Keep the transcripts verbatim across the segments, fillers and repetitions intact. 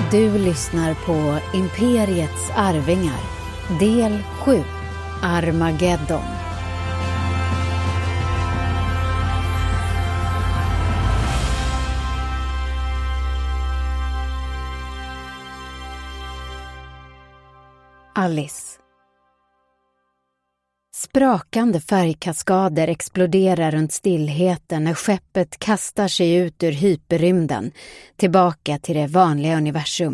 Du lyssnar på Imperiets arvingar, del sju, Armageddon. Alice. Sprakande färgkaskader exploderar runt stillheten när skeppet kastar sig ut ur hyperrymden, tillbaka till det vanliga universum.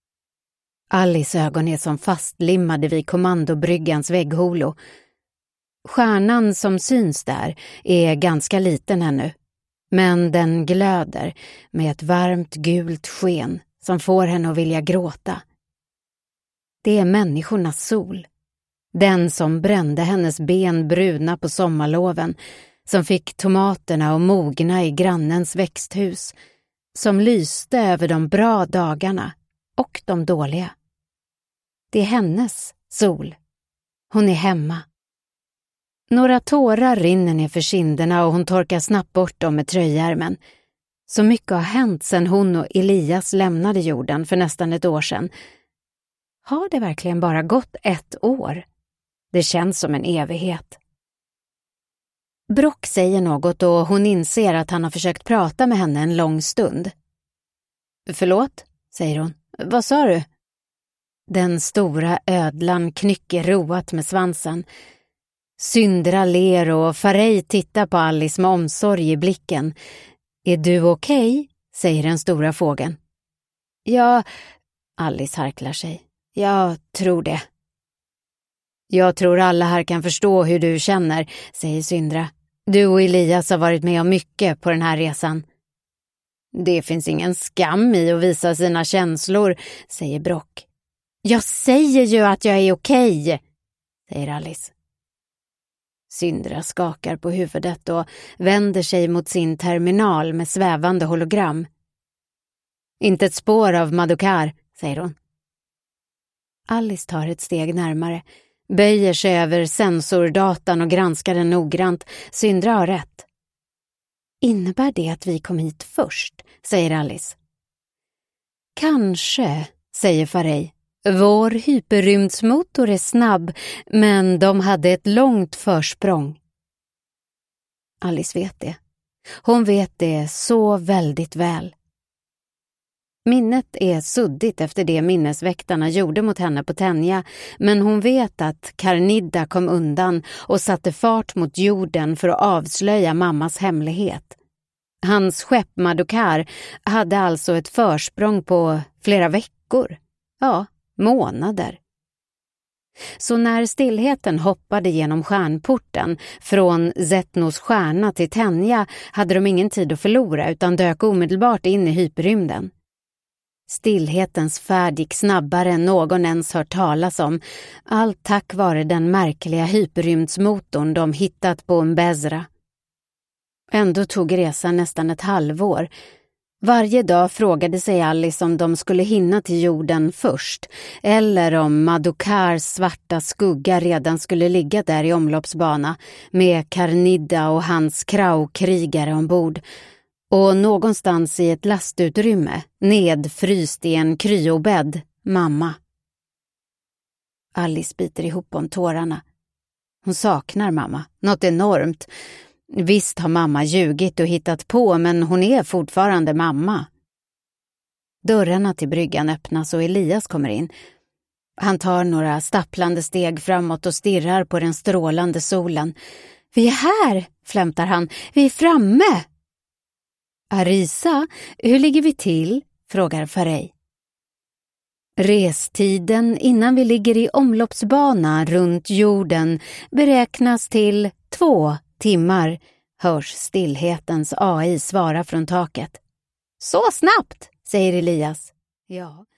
Alice ögon är som fastlimmade vid kommandobryggans väggholo. Stjärnan som syns där är ganska liten ännu, men den glöder med ett varmt gult sken som får henne att vilja gråta. Det är människornas sol. Den som brände hennes ben bruna på sommarloven, som fick tomaterna och mogna i grannens växthus, som lyste över de bra dagarna och de dåliga. Det är hennes sol. Hon är hemma. Några tårar rinner ner för kinderna och hon torkar snabbt bort dem med tröjärmen. Så mycket har hänt sedan hon och Elias lämnade jorden för nästan ett år sedan. Har det verkligen bara gått ett år? Det känns som en evighet. Brock säger något och hon inser att han har försökt prata med henne en lång stund. Förlåt, säger hon. Vad sa du? Den stora ödlan knycker roat med svansen. Syndra ler och Farej tittar på Alice med omsorg i blicken. Är du okej? Okay? Säger den stora fågeln. Ja, Alice harklar sig. Jag tror det. Jag tror alla här kan förstå hur du känner, säger Syndra. Du och Elias har varit med om mycket på den här resan. Det finns ingen skam i att visa sina känslor, säger Brock. Jag säger ju att jag är okej, säger Alice. Syndra skakar på huvudet och vänder sig mot sin terminal med svävande hologram. Inte ett spår av Madokar, säger hon. Alice tar ett steg närmare, böjer sig över sensordatan och granskar den noggrant. Syndra har rätt. Innebär det att vi kom hit först, säger Alice. Kanske, säger Farej. Vår hyperrymdsmotor är snabb, men de hade ett långt försprång. Alice vet det. Hon vet det så väldigt väl. Minnet är suddigt efter det minnesväktarna gjorde mot henne på Tenja, men hon vet att Karnidda kom undan och satte fart mot jorden för att avslöja mammas hemlighet. Hans skepp Madokar hade alltså ett försprång på flera veckor, ja, månader. Så när stillheten hoppade genom stjärnporten från Zetnos stjärna till Tenja hade de ingen tid att förlora utan dök omedelbart in i hyperrymden. Stillhetens färd gick snabbare än någon ens hört talas om, allt tack vare den märkliga hyperrymdsmotorn de hittat på Mbezra. Ändå tog resan nästan ett halvår. Varje dag frågade sig Alice om de skulle hinna till jorden först, eller om Madokars svarta skugga redan skulle ligga där i omloppsbana med Karnidda och hans kraukrigare ombord. Och någonstans i ett lastutrymme, nedfryst i en kryobädd, mamma. Alice biter ihop om tårarna. Hon saknar mamma, något enormt. Visst har mamma ljugit och hittat på, men hon är fortfarande mamma. Dörrarna till bryggan öppnas och Elias kommer in. Han tar några stapplande steg framåt och stirrar på den strålande solen. Vi är här, flämtar han. Vi är framme. Arisa, hur ligger vi till? Frågar Farej. Restiden innan vi ligger i omloppsbana runt jorden beräknas till två timmar, hörs stillhetens A I svara från taket. Så snabbt, säger Elias. Ja,